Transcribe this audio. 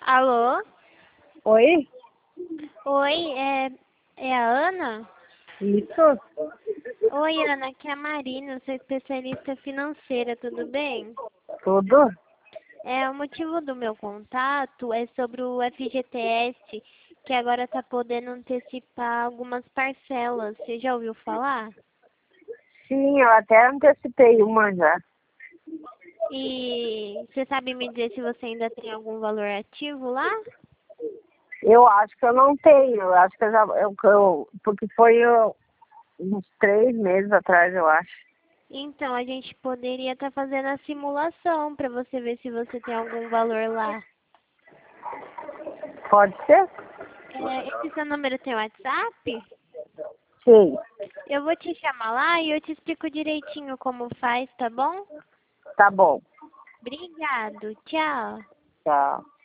Alô? Oi? Oi, é a Ana? Isso? Oi, Ana, aqui é a Marina, eu sou especialista financeira, tudo bem? Tudo? O motivo do meu contato é sobre o FGTS, que agora está podendo antecipar algumas parcelas. Você já ouviu falar? Sim, eu até antecipei uma já. E você sabe me dizer se você ainda tem algum valor ativo lá? Eu acho que eu não tenho, eu acho que porque foi uns 3 meses atrás, eu acho. Então, a gente poderia estar fazendo a simulação para você ver se você tem algum valor lá. Pode ser? Esse seu número tem WhatsApp? Sim, Eu vou te chamar lá e eu te explico direitinho como faz, tá bom? tá bom. Obrigado, tchau. Tchau.